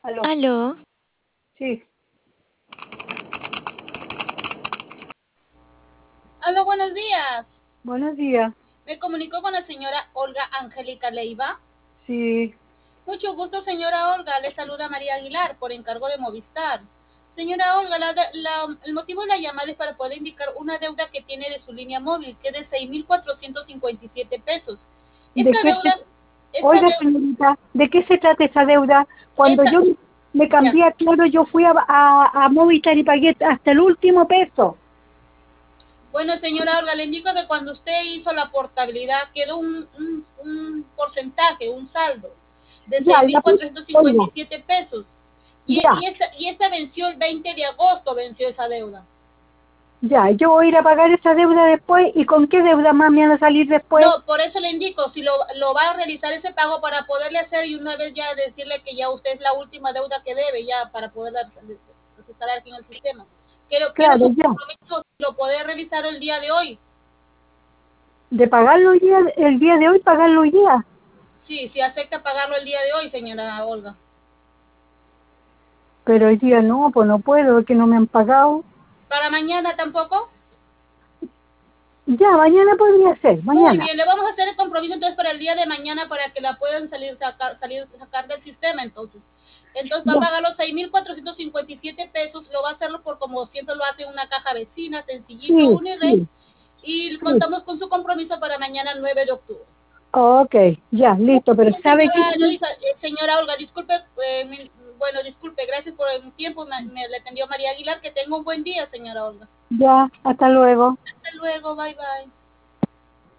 Aló. Aló, Sí, Aló, buenos días. buenos días. Me comunico con la señora Olga Angélica Leiva. Sí, Mucho gusto, señora Olga. Le saluda María Aguilar por encargo de Movistar. Señora Olga, el motivo de la llamada es para poder indicar una deuda que tiene de su línea móvil, que es de 6.457 pesos. ¿de Esta qué deuda, se... esta Oiga, deuda, señorita, ¿de qué se trata esa deuda? Cuando esta, yo me ya, cambié a Claro, yo fui a Movistar y pagué hasta el último peso. Bueno, señora Olga, le indico que cuando usted hizo la portabilidad quedó un porcentaje, un saldo de Ya, seis mil cuatrocientos cincuenta oiga, y siete pesos. ya, Y esta venció el 20 de agosto, venció esa deuda. ya, yo voy a ir a pagar esa deuda después. ¿Y con qué deuda más me van a salir después? No, por eso le indico, si lo va a realizar ese pago para poderle hacer y una vez ya decirle que ya usted es la última deuda que debe, ya para poder registrar aquí en el sistema. Quiero Claro, su ya, compromiso, lo puede revisar el día de hoy. de pagarlo hoy día, el día de hoy, pagarlo hoy día. Sí, si acepta pagarlo el día de hoy, señora Olga. Pero hoy día no, pues no puedo, porque no me han pagado. ¿Para mañana tampoco? Ya, mañana podría ser, Muy mañana. bien, le vamos a hacer el compromiso entonces para el día de mañana para que la puedan sacar del sistema entonces. Entonces va a Ya, pagar los 6.457 pesos, lo va a hacerlo por como siempre lo hace una caja vecina, sencillito, sí, Unired, sí, y sí. contamos con su compromiso para mañana 9 de octubre. Ok, ya, Muy listo, pero bien, ¿sabe qué? señora Yolisa, señora Olga, disculpe, bueno, disculpe, gracias por el tiempo, me le atendió María Aguilar, que tenga un buen día, señora Olga. Ya, hasta luego. Hasta luego, bye bye.